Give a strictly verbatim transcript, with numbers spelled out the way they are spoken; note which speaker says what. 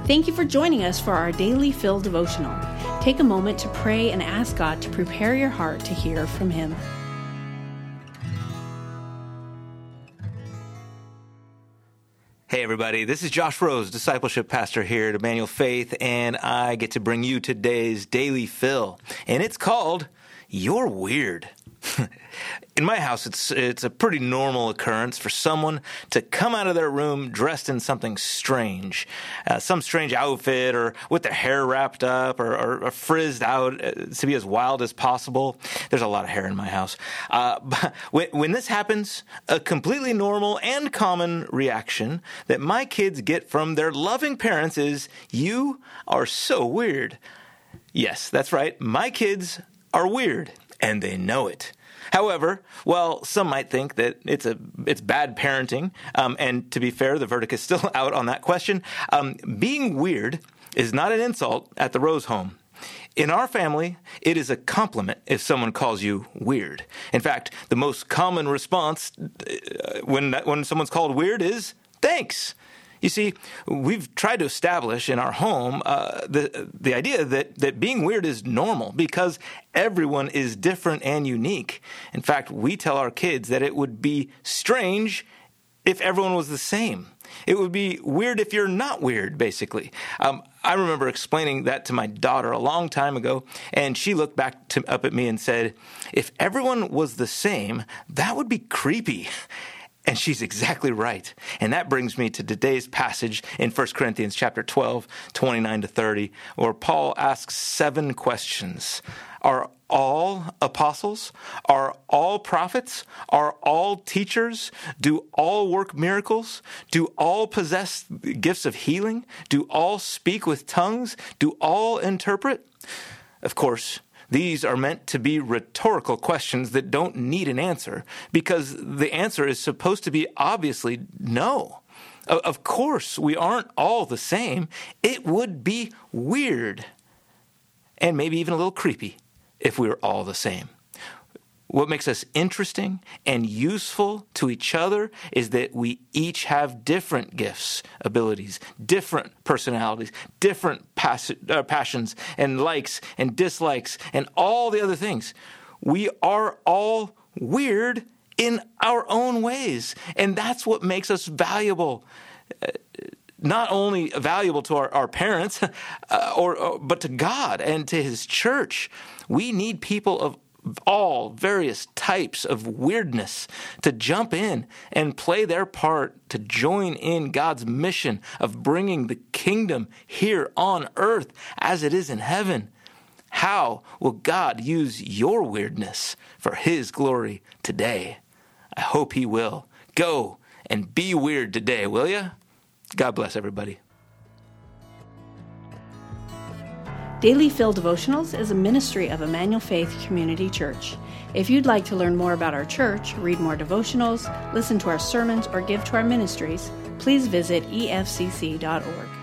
Speaker 1: Thank you for joining us for our Daily Fill devotional. Take a moment to pray and ask God to prepare your heart to hear from Him.
Speaker 2: Hey everybody, this is Josh Rose, discipleship pastor here at Emmanuel Faith, and I get to bring you today's Daily Fill, and it's called You're Weird. In my house, it's it's a pretty normal occurrence for someone to come out of their room dressed in something strange, uh, some strange outfit, or with their hair wrapped up, or, or, or frizzed out uh, to be as wild as possible. There's a lot of hair in my house. Uh, but when, when this happens, a completely normal and common reaction that my kids get from their loving parents is, "You are so weird." Yes, that's right. My kids are weird, and they know it. However, well, some might think that it's a it's bad parenting, um, and to be fair, the verdict is still out on that question. Um, being weird is not an insult at the Rose home. In our family, it is a compliment if someone calls you weird. In fact, the most common response uh, when when someone's called weird is thanks. You see, we've tried to establish in our home uh, the the idea that, that being weird is normal because everyone is different and unique. In fact, we tell our kids that it would be strange if everyone was the same. It would be weird if you're not weird, basically. Um, I remember explaining that to my daughter a long time ago, and she looked back to, up at me and said, "If everyone was the same, that would be creepy." And she's exactly right. And that brings me to today's passage in First Corinthians chapter twelve, twenty-nine to thirty, where Paul asks seven questions. Are all apostles? Are all prophets? Are all teachers? Do all work miracles? Do all possess gifts of healing? Do all speak with tongues? Do all interpret? Of course, these are meant to be rhetorical questions that don't need an answer because the answer is supposed to be obviously no. Of course, we aren't all the same. It would be weird and maybe even a little creepy if we were all the same. What makes us interesting and useful to each other is that we each have different gifts, abilities, different personalities, different pass- uh, passions and likes and dislikes and all the other things. We are all weird in our own ways, and that's what makes us valuable. Uh, not only valuable to our, our parents, uh, or, or but to God and to His church. We need people of all various types of weirdness to jump in and play their part to join in God's mission of bringing the kingdom here on earth as it is in heaven. How will God use your weirdness for His glory today? I hope He will. Go and be weird today, will you? God bless everybody.
Speaker 1: Daily Fill Devotionals is a ministry of Emmanuel Faith Community Church. If you'd like to learn more about our church, read more devotionals, listen to our sermons, or give to our ministries, please visit e f c c dot org.